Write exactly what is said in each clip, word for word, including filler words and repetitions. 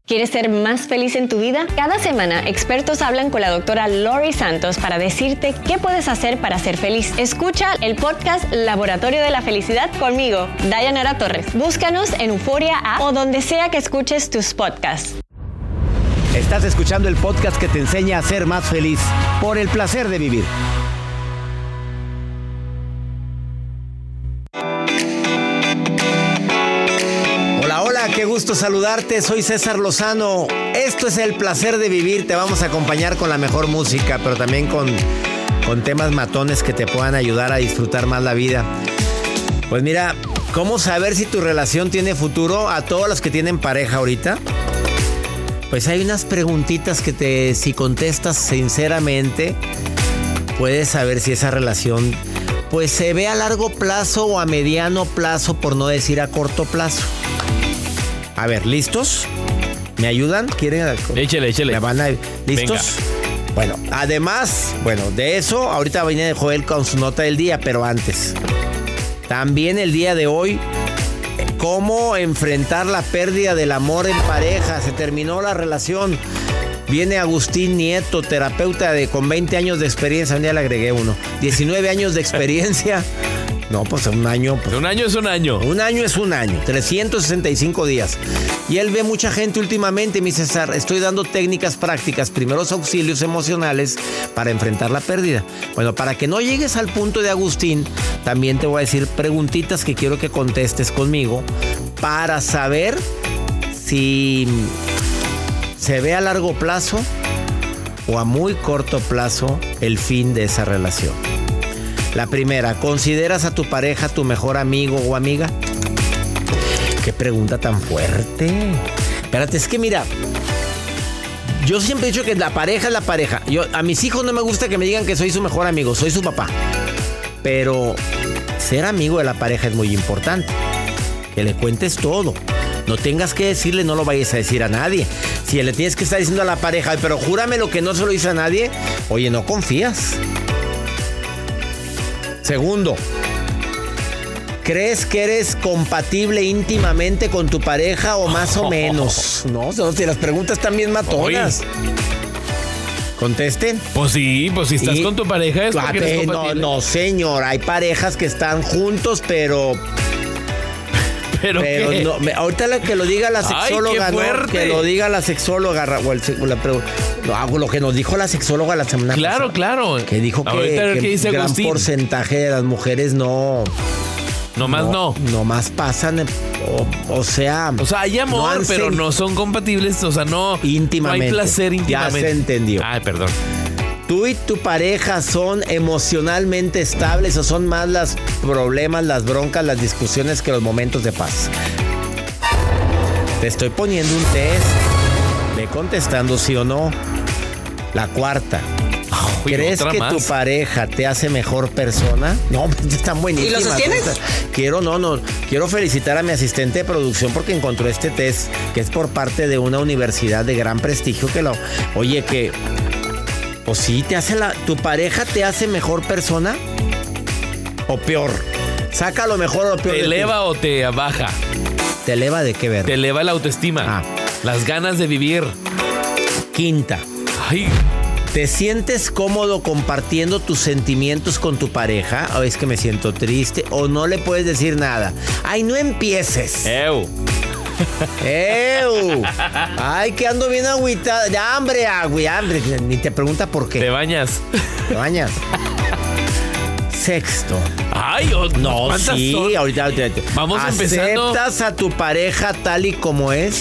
¿Quieres ser más feliz en tu vida? Cada semana, expertos hablan con la doctora Lori Santos para decirte qué puedes hacer para ser feliz. Escucha el podcast Laboratorio de la Felicidad conmigo, Dayanara Torres. Búscanos en Euforia App o donde sea que escuches tus podcasts. Estás escuchando el podcast que te enseña a ser más feliz por el placer de vivir. Qué gusto saludarte, soy César Lozano. Esto es El Placer de Vivir. Te vamos a acompañar con la mejor música, pero también con, con temas matones que te puedan ayudar a disfrutar más la vida. Pues mira, ¿cómo saber si tu relación tiene futuro? A todos los que tienen pareja ahorita, pues hay unas preguntitas que te, si contestas sinceramente, puedes saber si esa relación pues se ve a largo plazo o a mediano plazo, por no decir a corto plazo. A ver, ¿listos? ¿Me ayudan? ¿Quieren? Échale, échale. ¿Me van a... ¿Listos? Venga. Bueno, además, bueno, de eso, ahorita viene Joel con su nota del día, pero antes. También el día de hoy, cómo enfrentar la pérdida del amor en pareja. Se terminó la relación. Viene Agustín Nieto, terapeuta de, con veinte años de experiencia. Un día le agregué uno. diecinueve años de experiencia. No, pues un año... Pues, un año es un año. Un año es un año. trescientos sesenta y cinco días. Y él ve mucha gente últimamente. Me dice, César, estoy dando técnicas prácticas, primeros auxilios emocionales para enfrentar la pérdida. Bueno, para que no llegues al punto de Agustín, también te voy a decir preguntitas que quiero que contestes conmigo para saber si se ve a largo plazo o a muy corto plazo el fin de esa relación. La primera, ¿consideras a tu pareja tu mejor amigo o amiga? Qué pregunta tan fuerte. Espérate, es que mira, yo siempre he dicho que la pareja es la pareja. Yo, a mis hijos no me gusta que me digan que soy su mejor amigo, soy su papá. Pero ser amigo de la pareja es muy importante. Que le cuentes todo. No tengas que decirle, no lo vayas a decir a nadie. Si le tienes que estar diciendo a la pareja, pero júrame lo que no se lo dice a nadie, oye, no confías. Segundo, ¿crees que eres compatible íntimamente con tu pareja o más o menos? No, si las preguntas están bien matonas. Oye. ¿Contesten? Pues sí, pues si estás y, con tu pareja es porque eres compatible. No, no, señor, hay parejas que están juntos, pero... ¿Pero, pero qué? No, me, ahorita lo que lo diga la sexóloga, Ay, ¿no? Que lo diga la sexóloga o el, la, no, hago lo que nos dijo la sexóloga la semana claro, pasada. Claro, claro. Que dijo que, que, que dice gran Agustín. Porcentaje de las mujeres no... Nomás no. No, nomás pasan, o, o sea... O sea, hay amor, no pero sen... no son compatibles, o sea, no... Íntimamente. No hay placer íntimamente. Ya se entendió. Ay, perdón. ¿Tú y tu pareja son emocionalmente estables o son más los problemas, las broncas, las discusiones que los momentos de paz? Te estoy poniendo un test. Ve contestando sí o no. La cuarta. Uy, ¿crees que más? Tu pareja te hace mejor persona? No, están buenísimas. ¿Y lo sostienes? Quiero, no, no. Quiero felicitar a mi asistente de producción porque encontró este test que es por parte de una universidad de gran prestigio que lo... Oye, que... Pues sí, te hace la... ¿Tu pareja te hace mejor persona? ¿O peor? Saca lo mejor o lo peor. ¿Te eleva o te baja? ¿Te eleva de qué ver? Te eleva la autoestima. Ah. Las ganas de vivir. Quinta. Ay. ¿Te sientes cómodo compartiendo tus sentimientos con tu pareja? ¿O es que me siento triste? ¿O no le puedes decir nada? ¡Ay, no empieces! ¡Ew! ¡Ew! ¡Ay, que ando bien agüitada! ¡Ya, hambre, agüe, hambre! Ni te pregunta por qué. ¿Te bañas? ¿Te bañas? Sexto. ¡Ay! Oh, no, sí, son? ahorita, ahorita. Vamos empezando. ¿Aceptas a tu pareja tal y como es?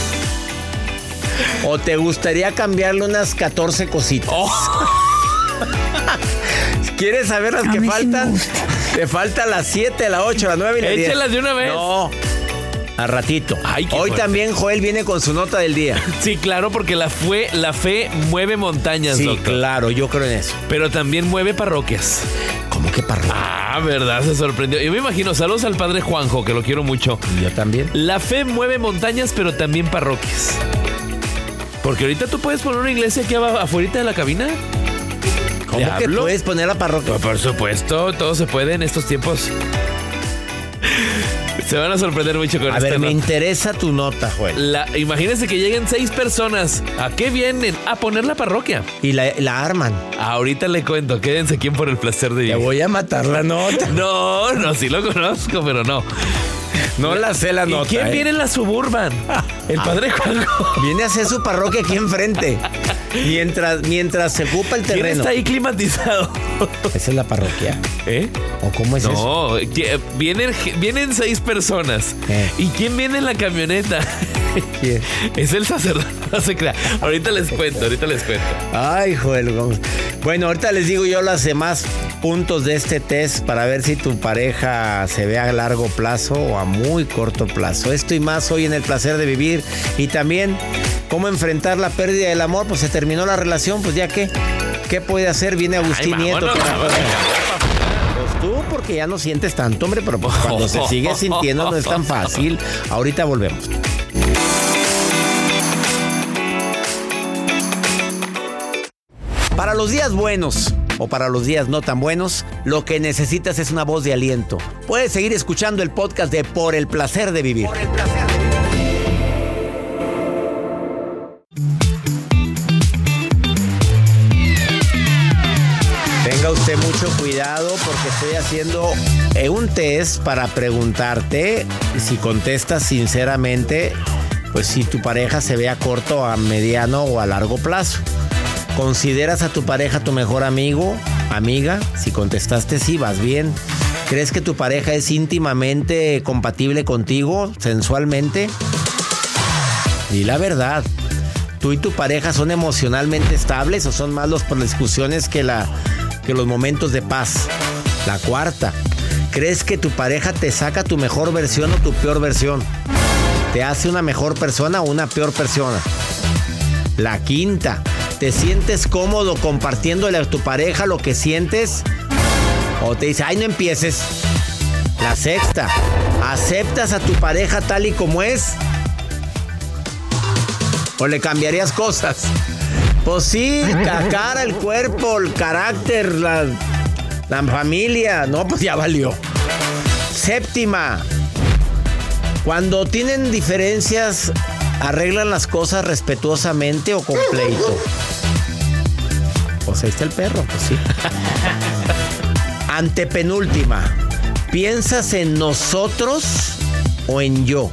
¿O te gustaría cambiarle unas catorce cositas? Oh. ¿Quieres saber las a que faltan? Sí te falta las siete, la ocho, la nueve y la diez. Échalas de una vez. No. A ratito. Ay, hoy fuerte. También Joel viene con su nota del día. Sí, claro, porque la, fue, la fe mueve montañas, sí, doctor. Claro, yo creo en eso. Pero también mueve parroquias. ¿Cómo que parroquias? Ah, verdad, se sorprendió. Yo me imagino, saludos al padre Juanjo, que lo quiero mucho. Yo también. La fe mueve montañas, pero también parroquias. Porque ahorita tú puedes poner una iglesia aquí afuera de la cabina. ¿Cómo que puedes poner la parroquia? Por supuesto, todo se puede en estos tiempos. Se van a sorprender mucho con A esta ver, me nota. interesa tu nota, Joel. La, imagínense que lleguen seis personas. ¿A qué vienen? A poner la parroquia. Y la, la arman. Ahorita le cuento. Quédense aquí en Por el Placer de Te Vivir. voy a matar la nota. No, no, sí lo conozco, pero no. No la sé la ¿Y nota. quién eh. viene en la Suburban? El padre Juanjo. Viene a hacer su parroquia aquí enfrente. Mientras, mientras se ocupa el ¿Quién terreno. está ahí climatizado? Esa es la parroquia. ¿Eh? ¿O cómo es eso? No, que- vienen, vienen seis personas. Eh. ¿Y quién viene en la camioneta? ¿Quién? Es el sacerdote. No se crea. Ahorita les cuento, ahorita les cuento. Ay, Joel. vamos. Bueno, ahorita les digo yo los demás puntos de este test para ver si tu pareja se ve a largo plazo o a muy corto plazo. Esto y más hoy en El Placer de Vivir. Y también cómo enfrentar la pérdida del amor. Pues se terminó la relación, pues ya que, ¿qué puede hacer? Viene Agustín Ay, Nieto. vámonos, para- vámonos. Pues tú, porque ya no sientes tanto, hombre, pero pues cuando se sigue sintiendo no es tan fácil. Ahorita volvemos. Para los días buenos o para los días no tan buenos, lo que necesitas es una voz de aliento. Puedes seguir escuchando el podcast de Por el Placer de Vivir. Tenga usted mucho cuidado porque estoy haciendo eh, un test para preguntarte si contestas sinceramente, pues si tu pareja se ve a corto, a mediano o a largo plazo. ¿Consideras a tu pareja tu mejor amigo, amiga? Si contestaste sí, vas bien. ¿Crees que tu pareja es íntimamente compatible contigo, sensualmente? Di la verdad. ¿Tú y tu pareja son emocionalmente estables o son más los por las discusiones que, la, que los momentos de paz? La cuarta. ¿Crees que tu pareja te saca tu mejor versión o tu peor versión? ¿Te hace una mejor persona o una peor persona? La quinta. ¿Te sientes cómodo compartiéndole a tu pareja lo que sientes? ¿O te dice, ay, no empieces? La sexta. ¿Aceptas a tu pareja tal y como es? ¿O le cambiarías cosas? Pues sí, la cara, el cuerpo, el carácter, la, la familia. No, pues ya valió. Séptima. Cuando tienen diferencias, ¿arreglan las cosas respetuosamente o con pleito? Pues ahí está el perro, pues sí. Antepenúltima. ¿Piensas en nosotros o en yo?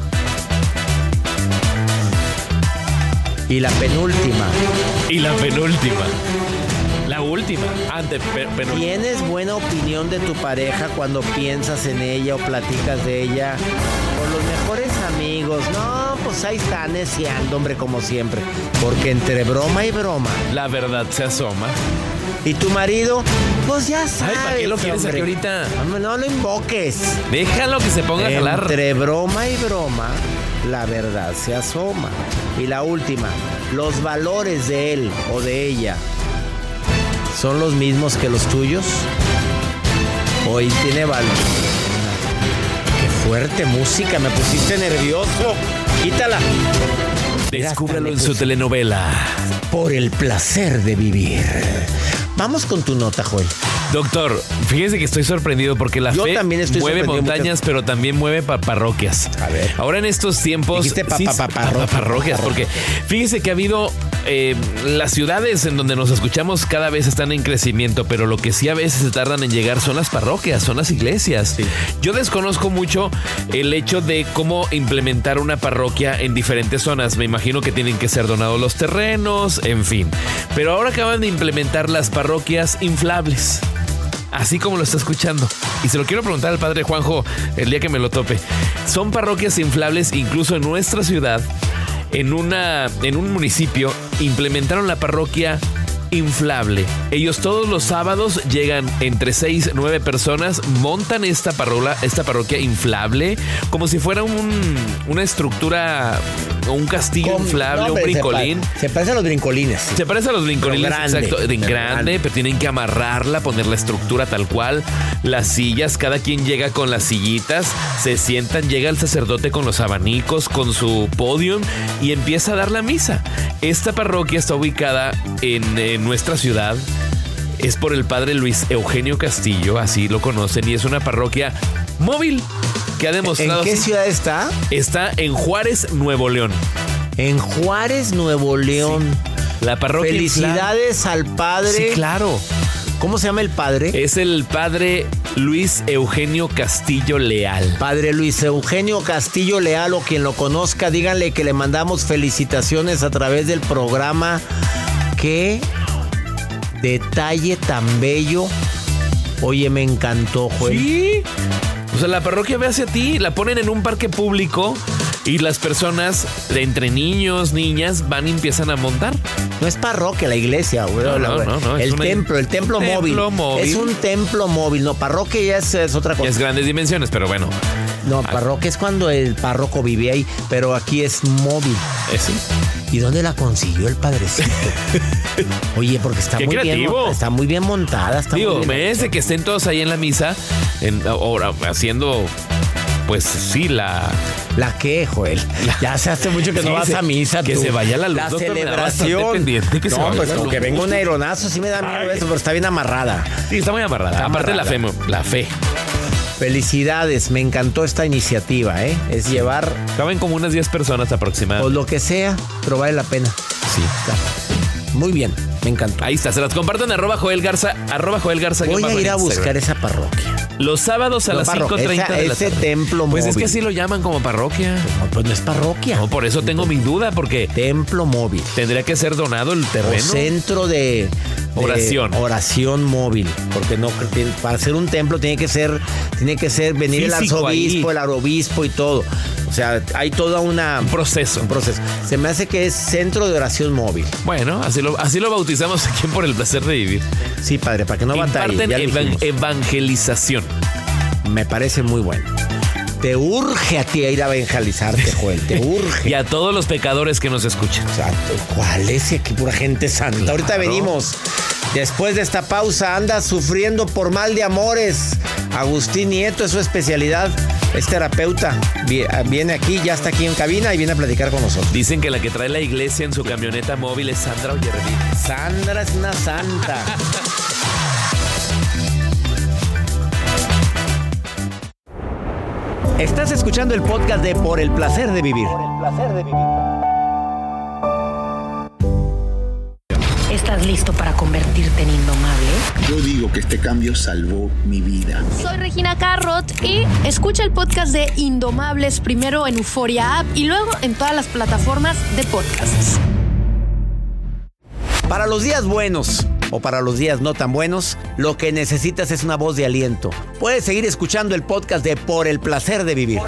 Y la penúltima. Y la penúltima. La última. Ante pe- penúltima. ¿Tienes buena opinión de tu pareja cuando piensas en ella o platicas de ella? Con los mejores amigos. No, pues ahí está neciando, hombre, como siempre. Porque entre broma y broma. La verdad se asoma. ¿Y tu marido? Pues ya sabes. Ay, ¿para qué lo quieres hombre. aquí ahorita? Hombre, no lo invoques. Déjalo que se ponga a jalar. Entre broma y broma, la verdad se asoma. Y la última, los valores de él o de ella son los mismos que los tuyos. Hoy tiene valor. Qué fuerte música, me pusiste nervioso. Quítala. Descúbrelo en su telenovela. Por el placer de vivir. Vamos con tu nota, Joel. Doctor, fíjese que estoy sorprendido porque la Yo fe también estoy mueve sorprendido montañas, pero también mueve pa- parroquias. A ver. Ahora en estos tiempos... Dijiste pa- sí, pa- pa- pa- parroquia. parroquias, porque fíjese que ha habido... eh, las ciudades en donde nos escuchamos cada vez están en crecimiento, pero lo que sí a veces se tardan en llegar son las parroquias, son las iglesias. Sí. Yo desconozco mucho el hecho de cómo implementar una parroquia en diferentes zonas. Me imagino que tienen que ser donados los terrenos, en fin. Pero ahora acaban de implementar las parroquias inflables. Así como lo está escuchando. Y se lo quiero preguntar al padre Juanjo el día que me lo tope. Son parroquias inflables, incluso en nuestra ciudad, en, una, en un municipio, implementaron la parroquia inflable. Ellos todos los sábados llegan entre seis, nueve personas, montan esta, parrola, esta parroquia inflable como si fuera un, una estructura o un castillo Con- inflable, no, un hombre, se brincolín. pa- Se parece a los brincolines. Se parece a los brincolines, Pero grande, exacto, de pero grande, grande. pero tienen que amarrarla, poner la estructura tal cual, las sillas, cada quien llega con las sillitas, se sientan, llega el sacerdote con los abanicos, con su podium y empieza a dar la misa. Esta parroquia está ubicada en, en nuestra ciudad. Es por el padre Luis Eugenio Castillo, así lo conocen, y es una parroquia móvil. que ha demostrado... ¿En qué ciudad está? Está en Juárez, Nuevo León. En Juárez, Nuevo León. Sí. La parroquia. Felicidades al padre. Sí, claro. ¿Cómo se llama el padre? Es el padre Luis Eugenio Castillo Leal. Padre Luis Eugenio Castillo Leal, o quien lo conozca, díganle que le mandamos felicitaciones a través del programa. Qué detalle tan bello. Oye, me encantó, Joel. Sí. O sea, la parroquia ve hacia ti, la ponen en un parque público y las personas, de entre niños, niñas, van y empiezan a montar. No es parroquia, la iglesia, güey. No, no, no, no, el una... templo, el templo, templo móvil. móvil. Es un templo móvil. No, parroquia ya es, es otra cosa. Ya es grandes dimensiones, pero bueno. No, parroquia es cuando el párroco vive ahí, pero aquí es móvil. ¿Eh, sí? ¿Y dónde la consiguió el padrecito? Oye, porque está Qué muy creativo. bien, está muy bien montada. Está Digo, muy bien merece que estén todos ahí en la misa, en, ahora haciendo, pues sí, la... ¿La qué, Joel? La... Ya se hace mucho que sí, no vas se, a misa, que tú. se vaya la luz. La Doctor, celebración. Pendiente, que no, se vaya pues la como luz. que venga un aeronazo, sí me da miedo eso, pero está bien amarrada. Sí, está muy amarrada. Está Aparte amarrada. la fe, la fe. Felicidades, me encantó esta iniciativa, ¿eh? Es llevar... Caben como unas diez personas aproximadamente. O lo que sea, pero vale la pena. Sí. Muy bien, me encantó. Ahí está, se las comparten arroba Joel Garza, arroba Joel Garza. Voy a ir a buscar Instagram. esa parroquia. Los sábados a No, las parro- cinco treinta esa- de la ese tarde. templo Pues móvil. es que así lo llaman como parroquia. No, pues no es parroquia. No, por eso tengo mi duda, porque Templo móvil. tendría que ser donado el O terreno. centro de, de Oración. oración móvil, porque no tiene- para ser un templo tiene que ser tiene que ser venir el Físico arzobispo, ahí. el arzobispo y todo. O sea, hay toda una Un proceso. un proceso. Se me hace que es centro de oración móvil. Bueno, así lo, así lo bautizamos aquí en Por el Placer de Vivir. Sí, padre, para que no batalle. Imparten ya lo evan- dijimos. evangelización. Me parece muy bueno. Te urge a ti a ir a evangelizarte, Joel. Te urge. Y a todos los pecadores que nos escuchan. O sea, ¿cuál es? Aquí pura gente santa. Claro. Ahorita venimos. Después de esta pausa, anda sufriendo por mal de amores. Agustín Nieto es su especialidad. Es terapeuta. Vi- Viene aquí, ya está aquí en cabina y viene a platicar con nosotros. Dicen que la que trae la iglesia en su camioneta móvil es Sandra Oyervin. Sandra es una santa. Estás escuchando el podcast de Por el Placer de Vivir. ¿Estás listo para convertirte en indomable? Yo digo que este cambio salvó mi vida. Soy Regina Carrot y escucha el podcast de Indomables primero en Euforia App y luego en todas las plataformas de podcasts. Para los días buenos o para los días no tan buenos, lo que necesitas es una voz de aliento. Puedes seguir escuchando el podcast de Por el Placer de Vivir.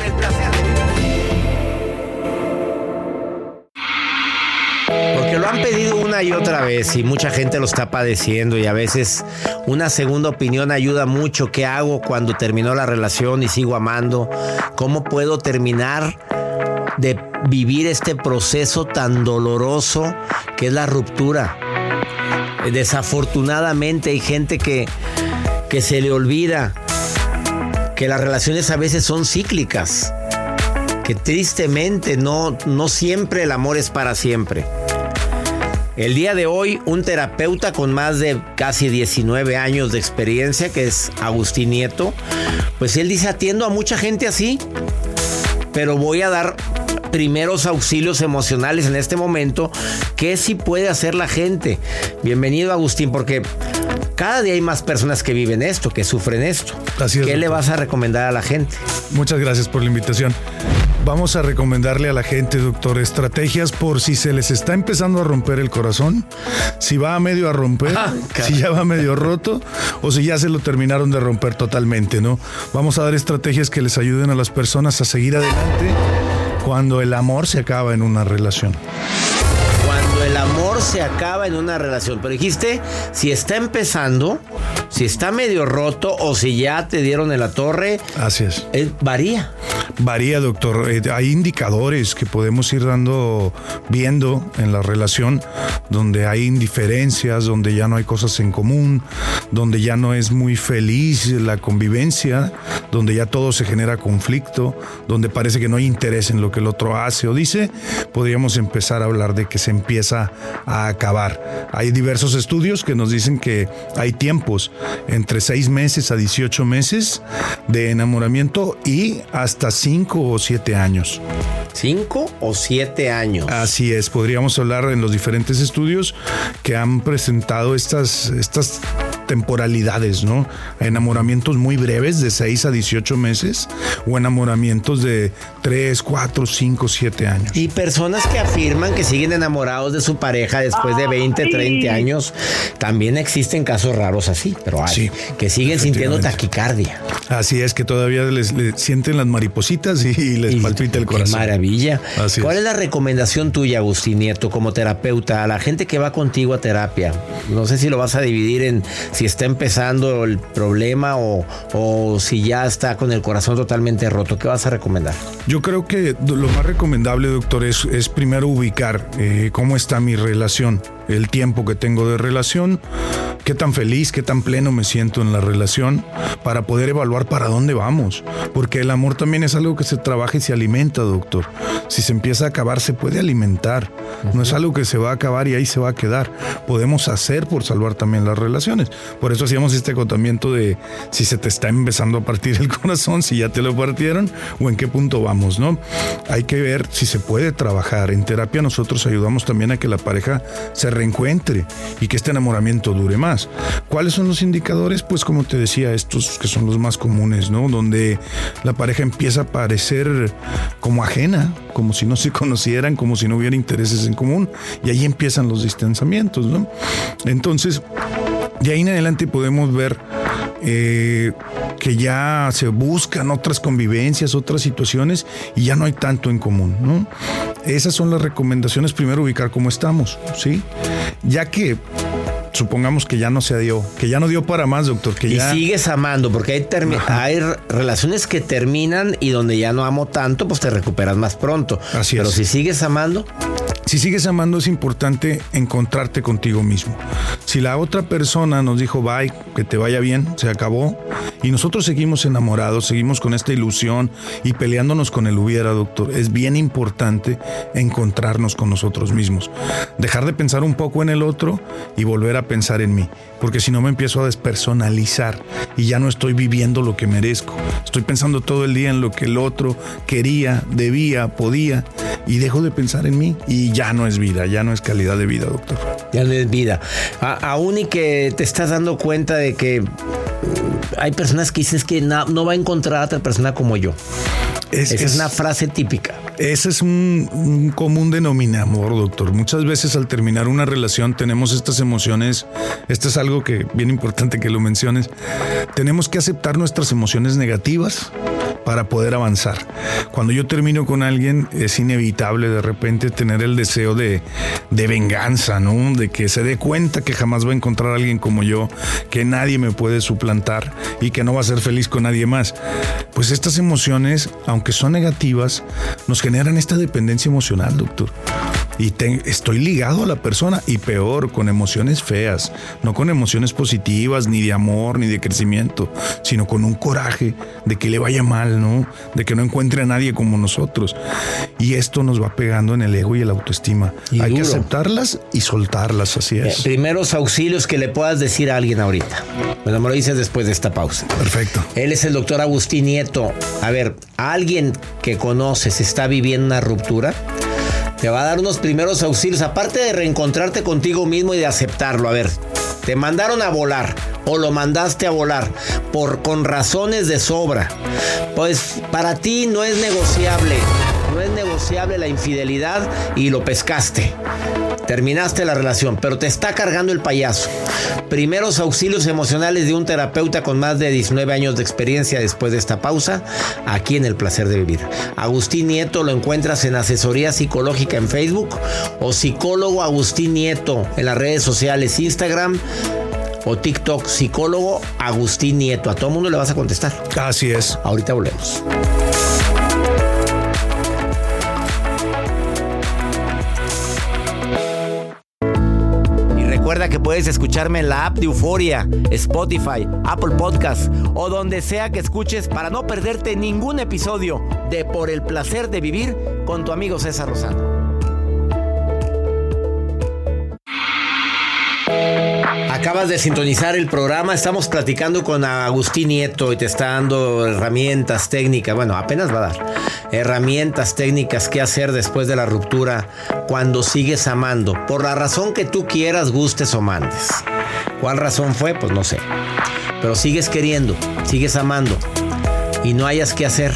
Porque lo han pedido una y otra vez y mucha gente lo está padeciendo y a veces una segunda opinión ayuda mucho. ¿Qué hago cuando terminó la relación y sigo amando? ¿Cómo puedo terminar de vivir este proceso tan doloroso que es la ruptura? Desafortunadamente hay gente que, que se le olvida que las relaciones a veces son cíclicas, que tristemente no, no siempre el amor es para siempre. El día de hoy, un terapeuta con más de casi diecinueve años de experiencia, que es Agustín Nieto, pues él dice: atiendo a mucha gente así, pero voy a dar primeros auxilios emocionales en este momento. ¿Qué sí puede hacer la gente? Bienvenido, Agustín, porque cada día hay más personas que viven esto, que sufren esto. Así es, ¿Qué le doctor. vas a recomendar a la gente? Muchas gracias por la invitación. Vamos a recomendarle a la gente, doctor, estrategias por si se les está empezando a romper el corazón, si va a medio a romper, Ah, si ya va medio roto o si ya se lo terminaron de romper totalmente, ¿no? Vamos a dar estrategias que les ayuden a las personas a seguir adelante cuando el amor se acaba en una relación. Cuando el amor se acaba en una relación. Pero dijiste, si está empezando, si está medio roto o si ya te dieron en la torre, Así es. eh, varía. Varía, doctor. Eh, hay indicadores que podemos ir dando, viendo en la relación, donde hay indiferencias, donde ya no hay cosas en común, donde ya no es muy feliz la convivencia, donde ya todo se genera conflicto, donde parece que no hay interés en lo que el otro hace o dice. Podríamos empezar a hablar de que se empieza empieza a acabar. Hay diversos estudios que nos dicen que hay tiempos entre seis meses a dieciocho meses de enamoramiento y hasta cinco o siete años. ¿Cinco o siete años? Así es, podríamos hablar en los diferentes estudios que han presentado estas, estas temporalidades, ¿no? Enamoramientos muy breves de seis a dieciocho meses o enamoramientos de tres, cuatro, cinco, siete años. Y personas que afirman que siguen enamorados de su pareja después de veinte, treinta años. También existen casos raros así, pero hay Sí, que siguen sintiendo taquicardia. Así es, que todavía les, les sienten las maripositas y, y les Y palpita el corazón. Qué maravilla. Así ¿Cuál es. es la recomendación tuya, Agustín Nieto, como terapeuta, a la gente que va contigo a terapia? No sé si lo vas a dividir en si está empezando el problema o, o si ya está con el corazón totalmente roto. ¿Qué vas a recomendar? Yo creo que lo más recomendable, doctor, es, es primero ubicar eh, cómo está mi relación, el tiempo que tengo de relación, qué tan feliz, qué tan pleno me siento en la relación, para poder evaluar para dónde vamos. Porque el amor también es algo que se trabaja y se alimenta, doctor. Si se empieza a acabar, se puede alimentar. No es algo que se va a acabar y ahí se va a quedar. Podemos hacer por salvar también las relaciones. Por eso hacíamos este acotamiento de si se te está empezando a partir el corazón, si ya te lo partieron o en qué punto vamos, ¿no? Hay que ver si se puede trabajar. En terapia nosotros ayudamos también a que la pareja se reencuentre y que este enamoramiento dure más. ¿Cuáles son los indicadores? Pues como te decía, estos que son los más comunes, ¿no? Donde la pareja empieza a parecer como ajena, como si no se conocieran, como si no hubiera intereses en común, y ahí empiezan los distanciamientos, ¿no? Entonces, de ahí en adelante podemos ver eh, que ya se buscan otras convivencias, otras situaciones, y ya no hay tanto en común, ¿no? Esas son las recomendaciones. Primero, ubicar cómo estamos, ¿sí? Ya que supongamos que ya no se dio, que ya no dio para más, doctor. Que y ya... sigues amando, porque hay, termi- hay relaciones que terminan y donde ya no amo tanto, pues te recuperas más pronto. Así Pero es. si sigues amando... Si sigues amando, es importante encontrarte contigo mismo. Si la otra persona nos dijo bye, que te vaya bien, se acabó, y nosotros seguimos enamorados, seguimos con esta ilusión y peleándonos con el hubiera, doctor, es bien importante encontrarnos con nosotros mismos. Dejar de pensar un poco en el otro y volver a pensar en mí, porque si no me empiezo a despersonalizar y ya no estoy viviendo lo que merezco. Estoy pensando todo el día en lo que el otro quería, debía, podía, y dejo de pensar en mí y ya no es vida, ya no es calidad de vida, doctor. Ya no es vida. A- aún y que te estás dando cuenta de que hay personas que dicen que no, no va a encontrar a otra persona como yo. Es, Esa es, es una frase típica. Ese es un, un común denominador, doctor. Muchas veces al terminar una relación tenemos estas emociones. Esto es algo que bien importante que lo menciones. Tenemos que aceptar nuestras emociones negativas para poder avanzar. Cuando yo termino con alguien, es inevitable de repente tener el deseo de, de venganza, ¿no? De que se dé cuenta que jamás va a encontrar a alguien como yo, que nadie me puede suplantar y que no va a ser feliz con nadie más. Pues estas emociones, aunque son negativas, nos generan esta dependencia emocional, doctor. Y te, estoy ligado a la persona, y peor, con emociones feas, no con emociones positivas, ni de amor, ni de crecimiento, sino con un coraje de que le vaya mal, ¿no? De que no encuentre a nadie como nosotros. Y esto nos va pegando en el ego y el autoestima. Y Hay duro. que aceptarlas y soltarlas, así Eh, es. primeros auxilios que le puedas decir a alguien ahorita. Bueno, me lo dices después de esta pausa. Perfecto. Él es el doctor Agustín Nieto. A ver, alguien que conoces está viviendo una ruptura, te va a dar unos primeros auxilios, aparte de reencontrarte contigo mismo y de aceptarlo. A ver, te mandaron a volar o lo mandaste a volar por con razones de sobra. Pues para ti no es negociable, no es negociable la infidelidad y lo pescaste. Terminaste la relación, pero te está cargando el payaso. Primeros auxilios emocionales de un terapeuta con más de diecinueve años de experiencia después de esta pausa, aquí en El Placer de Vivir. Agustín Nieto lo encuentras en Asesoría Psicológica en Facebook o Psicólogo Agustín Nieto en las redes sociales, Instagram o TikTok, Psicólogo Agustín Nieto. A todo mundo le vas a contestar. Así es. Ahorita volvemos. Recuerda que puedes escucharme en la app de Euforia, Spotify, Apple Podcast o donde sea que escuches para no perderte ningún episodio de Por el Placer de Vivir con tu amigo César Lozano. Acabas de sintonizar el programa. Estamos platicando con Agustín Nieto y te está dando herramientas técnicas. Bueno, apenas va a dar herramientas técnicas que hacer después de la ruptura cuando sigues amando. Por la razón que tú quieras, gustes o mandes. ¿Cuál razón fue? Pues no sé. Pero sigues queriendo, sigues amando y no hayas qué hacer.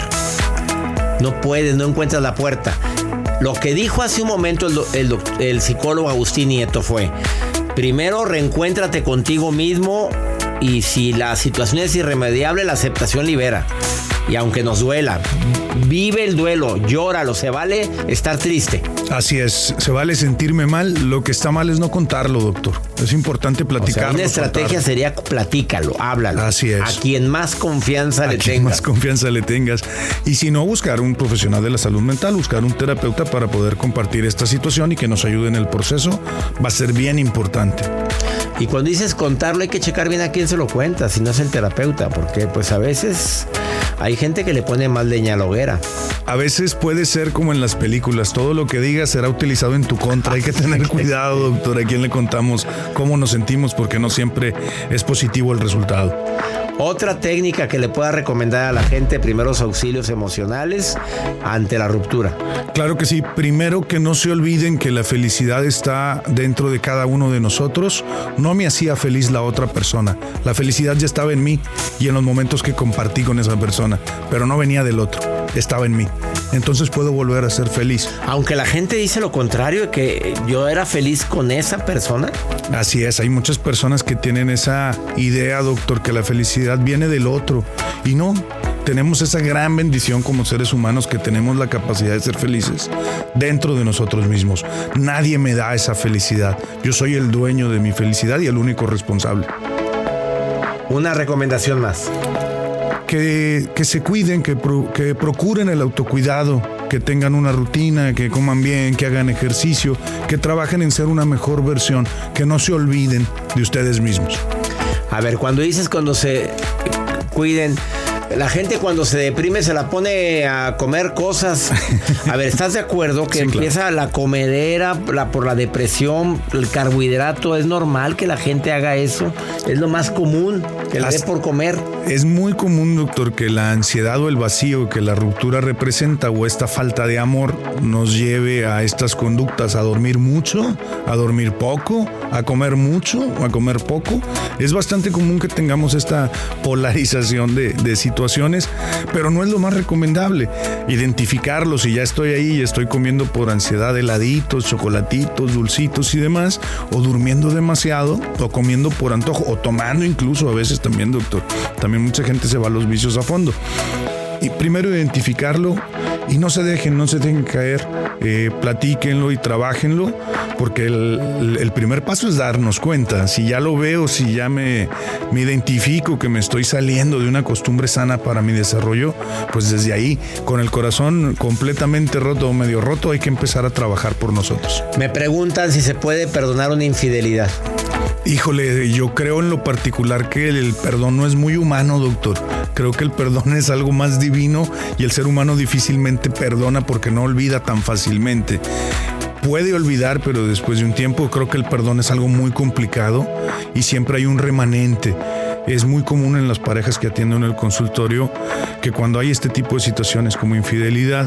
No puedes, no encuentras la puerta. Lo que dijo hace un momento el, el, el psicólogo Agustín Nieto fue: primero, reencuéntrate contigo mismo y si la situación es irremediable, la aceptación libera. Y aunque nos duela, vive el duelo, llóralo, se vale estar triste. Así es, se vale sentirme mal, lo que está mal es no contarlo, doctor. Es importante platicarlo. O sea, una estrategia contarlo. Sería platícalo, háblalo. Así es. A quien más confianza a le quien tengas. más confianza le tengas. Y si no, buscar un profesional de la salud mental, buscar un terapeuta para poder compartir esta situación y que nos ayude en el proceso, va a ser bien importante. Y cuando dices contarlo, hay que checar bien a quién se lo cuenta, si no es el terapeuta, porque pues a veces hay gente que le pone más leña a la hoguera. A veces puede ser como en las películas, todo lo que digas será utilizado en tu contra. Hay que tener cuidado, doctor, a quién le contamos cómo nos sentimos, porque no siempre es positivo el resultado. Otra técnica que le pueda recomendar a la gente, primeros auxilios emocionales ante la ruptura. Claro que sí. Primero, que no se olviden que la felicidad está dentro de cada uno de nosotros. No me hacía feliz la otra persona. La felicidad ya estaba en mí y en los momentos que compartí con esa persona, pero no venía del otro, estaba en mí. Entonces puedo volver a ser feliz. Aunque la gente dice lo contrario, que yo era feliz con esa persona. Así es, hay muchas personas que tienen esa idea, doctor, que la felicidad viene del otro. Y no, tenemos esa gran bendición como seres humanos que tenemos la capacidad de ser felices dentro de nosotros mismos. Nadie me da esa felicidad. Yo soy el dueño de mi felicidad y el único responsable. Una recomendación más. Que, que se cuiden, que, pro, que procuren el autocuidado, que tengan una rutina, que coman bien, que hagan ejercicio, que trabajen en ser una mejor versión, que no se olviden de ustedes mismos. A ver, cuando dices cuando se cuiden, la gente cuando se deprime se la pone a comer cosas. A ver, ¿estás de acuerdo que sí, empieza claro. la comedera la, por la depresión, el carbohidrato? ¿Es normal que la gente haga eso? Es lo más común, que le dé por comer. Es muy común, doctor, que la ansiedad o el vacío que la ruptura representa o esta falta de amor nos lleve a estas conductas, a dormir mucho, a dormir poco, a comer mucho, a comer poco. Es bastante común que tengamos esta polarización de, de situaciones, pero no es lo más recomendable. Identificarlo, si ya estoy ahí y estoy comiendo por ansiedad heladitos, chocolatitos, dulcitos y demás, o durmiendo demasiado, o comiendo por antojo, o tomando incluso a veces también, doctor. También mucha gente se va a los vicios a fondo. Y primero identificarlo y no se dejen, no se dejen caer, eh, platíquenlo y trabájenlo, porque el, el primer paso es darnos cuenta. Si ya lo veo, si ya me, me identifico que me estoy saliendo de una costumbre sana para mi desarrollo, pues desde ahí, con el corazón completamente roto o medio roto, hay que empezar a trabajar por nosotros. Me preguntan si se puede perdonar una infidelidad. Híjole, yo creo en lo particular que el perdón no es muy humano, doctor. Creo que el perdón es algo más divino y el ser humano difícilmente perdona porque no olvida tan fácilmente. Puede olvidar, pero después de un tiempo creo que el perdón es algo muy complicado y siempre hay un remanente. Es muy común en las parejas que atiendo en el consultorio que cuando hay este tipo de situaciones como infidelidad,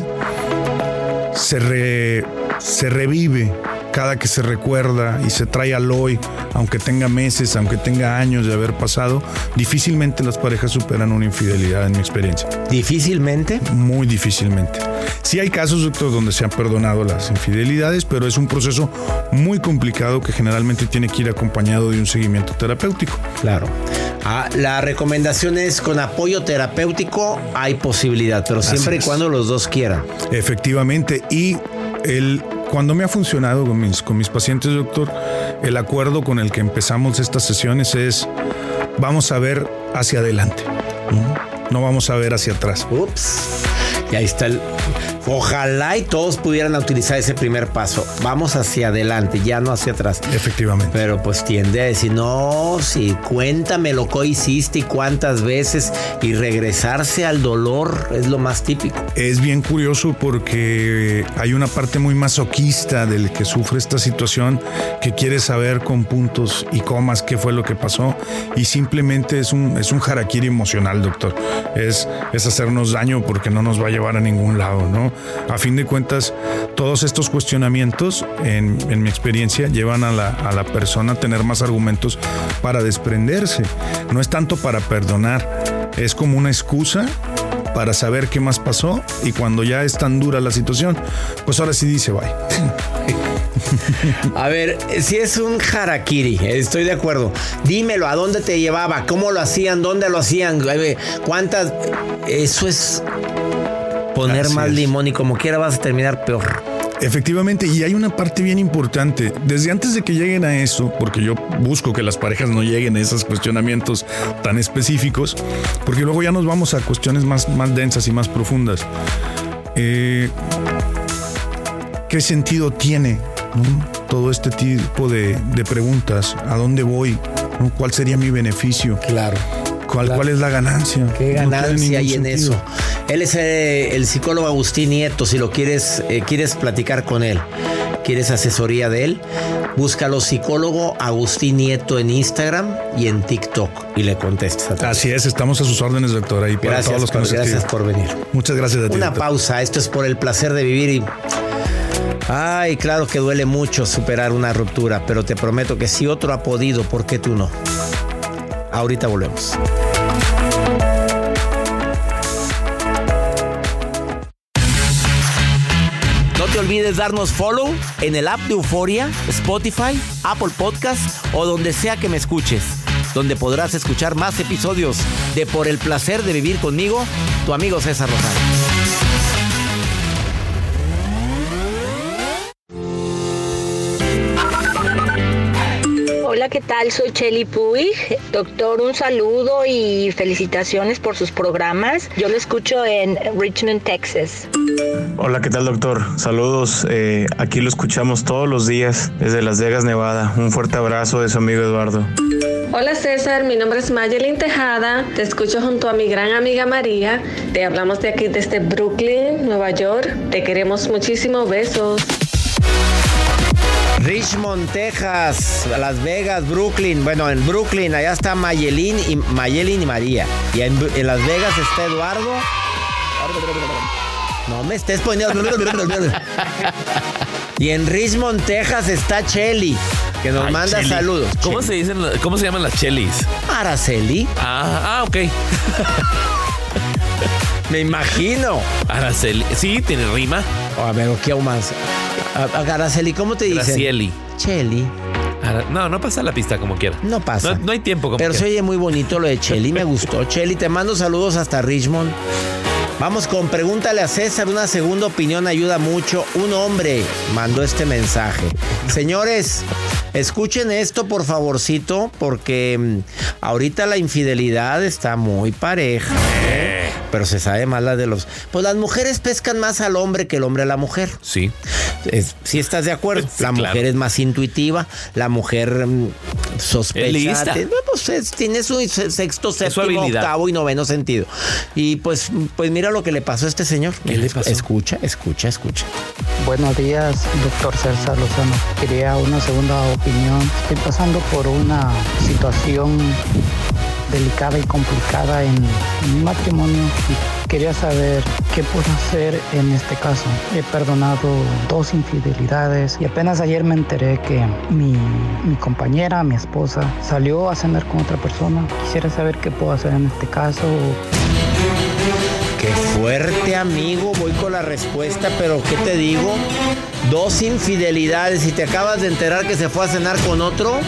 se, re, se revive cada que se recuerda y se trae al hoy, aunque tenga meses, aunque tenga años de haber pasado. Difícilmente las parejas superan una infidelidad, en mi experiencia. ¿Difícilmente? Muy difícilmente. Sí hay casos, doctor, donde se han perdonado las infidelidades, pero es un proceso muy complicado que generalmente tiene que ir acompañado de un seguimiento terapéutico. Claro. Ah, la recomendación es con apoyo terapéutico hay posibilidad, pero siempre y cuando los dos quieran. Efectivamente. Y el... Cuando me ha funcionado con mis, con mis pacientes, doctor, el acuerdo con el que empezamos estas sesiones es: vamos a ver hacia adelante, no, no vamos a ver hacia atrás. Ups. Y ahí está el... Ojalá y todos pudieran utilizar ese primer paso. Vamos hacia adelante, ya no hacia atrás. Efectivamente. Pero pues tiende a decir, no, sí, cuéntame lo que hiciste y cuántas veces. Y regresarse al dolor es lo más típico. Es bien curioso porque hay una parte muy masoquista del que sufre esta situación que quiere saber con puntos y comas qué fue lo que pasó. Y simplemente es un, es un harakiri emocional, doctor. Es, es hacernos daño porque no nos va a llevar a ningún lado, ¿no? A fin de cuentas, todos estos cuestionamientos, en, en mi experiencia, llevan a la, a la persona a tener más argumentos para desprenderse. No es tanto para perdonar, es como una excusa para saber qué más pasó y cuando ya es tan dura la situación, pues ahora sí dice bye. A ver, si es un harakiri, estoy de acuerdo. Dímelo, ¿a dónde te llevaba? ¿Cómo lo hacían? ¿Dónde lo hacían? ¿Cuántas? Eso es poner Así más es. limón y como quiera vas a terminar peor. Efectivamente, y hay una parte bien importante. Desde antes de que lleguen a eso, porque yo busco que las parejas no lleguen a esos cuestionamientos tan específicos, porque luego ya nos vamos a cuestiones más, más densas y más profundas. Eh, ¿Qué sentido tiene, ¿no? todo este tipo de, de preguntas? ¿A dónde voy? ¿No? ¿Cuál sería mi beneficio? Claro. ¿Cuál, claro. ¿Cuál es la ganancia? ¿Qué No ganancia tiene hay ningún en sentido. eso? Él es eh, el psicólogo Agustín Nieto. Si lo quieres, eh, quieres platicar con él, quieres asesoría de él, búscalo psicólogo Agustín Nieto en Instagram y en TikTok y le contestas a todos. Así es, estamos a sus órdenes, doctor. Ahí para Gracias, todos los que por, nos gracias escriben. por venir. Muchas gracias a ti. Una doctor. pausa. Esto es por el placer de vivir y... Ay, claro que duele mucho superar una ruptura, pero te prometo que si otro ha podido, ¿por qué tú no? Ahorita volvemos. No te olvides darnos follow en el app de Euforia, Spotify, Apple Podcasts o donde sea que me escuches, donde podrás escuchar más episodios de Por el placer de vivir conmigo, tu amigo César Lozano. Hola, ¿qué tal? Soy Chely Puig. Doctor, un saludo y felicitaciones por sus programas. Yo lo escucho en Richmond, Texas. Hola, ¿qué tal, doctor? Saludos. Eh, aquí lo escuchamos todos los días desde Las Vegas, Nevada. Un fuerte abrazo de su amigo Eduardo. Hola César, mi nombre es Mayelin Tejada, te escucho junto a mi gran amiga María, te hablamos de aquí desde Brooklyn, Nueva York, te queremos muchísimo, besos. Richmond, Texas, Las Vegas, Brooklyn. Bueno, en Brooklyn, allá está Mayelin y Mayelin y María. Y en, en Las Vegas está Eduardo. No me estés poniendo. Y en Richmond, Texas está Chely, que nos Ay, manda Chely. saludos. ¿Cómo Chely. se dicen, cómo se llaman las chelis? Araceli. Ah, ah, ok. Me imagino. Araceli. Sí, tiene rima. A ver, ¿qué aún más? A- a- Araceli, ¿cómo te dicen? Gracieli. Chely. Ara- No, no pasa la pista como quiera. No pasa. No, no hay tiempo como Pero quiera. se oye muy bonito lo de Chely, me gustó. Chely, te mando saludos hasta Richmond. Vamos con Pregúntale a César, una segunda opinión ayuda mucho. Un hombre mandó este mensaje. Señores, escuchen esto por favorcito, porque mm, ahorita la infidelidad está muy pareja, ¿eh? Pero se sabe más la de los... Pues las mujeres pescan más al hombre que el hombre a la mujer. Sí. Es, ¿sí estás de acuerdo? Sí, la claro. mujer es más intuitiva, la mujer mm, sospecha. Es lista. Tiene, pues, es- tiene su se- sexto, su séptimo, habilidad. octavo y noveno sentido. Y pues, pues mira lo que le pasó a este señor. ¿Qué le pasó? Escucha, escucha, escucha. Buenos días, doctor César Lozano. Quería una segunda opinión. Estoy pasando por una situación delicada y complicada en mi matrimonio y quería saber qué puedo hacer en este caso. He perdonado dos infidelidades y apenas ayer me enteré que mi, mi compañera, mi esposa, salió a cenar con otra persona. Quisiera saber qué puedo hacer en este caso. Qué fuerte, amigo. Voy con la respuesta, pero ¿qué te digo? Dos infidelidades y te acabas de enterar que se fue a cenar con otro.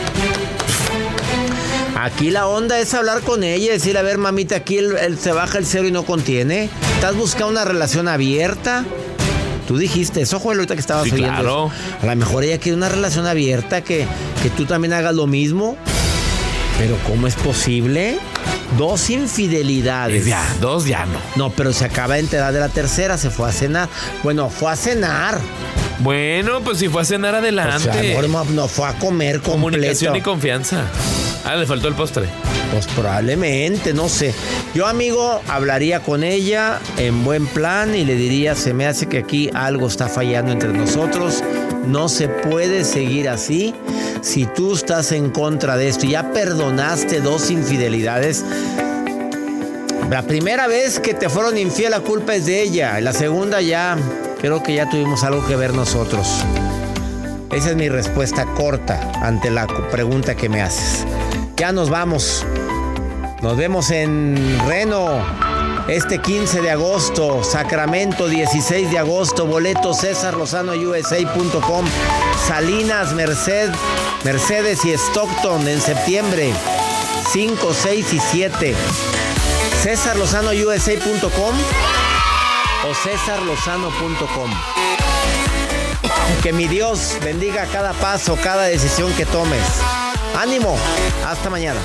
Aquí la onda es hablar con ella y decirle, a ver, mamita, aquí el, el- se baja el cero y no contiene. ¿Estás buscando una relación abierta? Tú dijiste eso, Joel, ahorita que estabas Sí, oyendo claro. eso. A lo mejor ella quiere una relación abierta, que, que tú también hagas lo mismo. Pero ¿cómo es posible? Dos infidelidades. Ya, dos ya no. No, pero se acaba de enterar de la tercera, se fue a cenar. Bueno, fue a cenar. Bueno, pues si fue a cenar adelante. O sea, no, no fue a comer completo. Comunicación y confianza. Ah, le faltó el postre. Pues probablemente, no sé. Yo, amigo, hablaría con ella en buen plan y le diría, se me hace que aquí algo está fallando entre nosotros. No se puede seguir así. Si tú estás en contra de esto y ya perdonaste dos infidelidades, la primera vez que te fueron infiel, la culpa es de ella. La segunda ya, creo que ya tuvimos algo que ver nosotros. Esa es mi respuesta corta ante la pregunta que me haces. Ya nos vamos. Nos vemos en Reno este quince de agosto, Sacramento dieciséis de agosto, boleto César Lozano U S A punto com, Salinas, Merced, Mercedes y Stockton en septiembre cinco, seis y siete. César Lozano U S A punto com o César Lozano punto com. Que mi Dios bendiga cada paso, cada decisión que tomes. ¡Ánimo! Hasta mañana.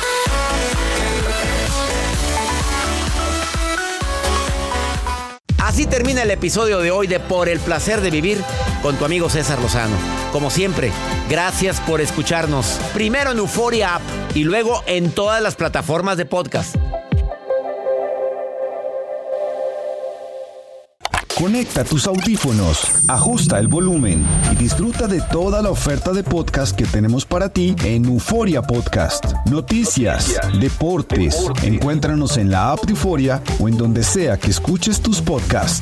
Así termina el episodio de hoy de Por el Placer de Vivir con tu amigo César Lozano. Como siempre, gracias por escucharnos. Primero en Euforia App y luego en todas las plataformas de podcast. Conecta tus audífonos, ajusta el volumen y disfruta de toda la oferta de podcast que tenemos para ti en Euforia Podcast. Noticias, deportes, encuéntranos en la app de Euforia o en donde sea que escuches tus podcasts.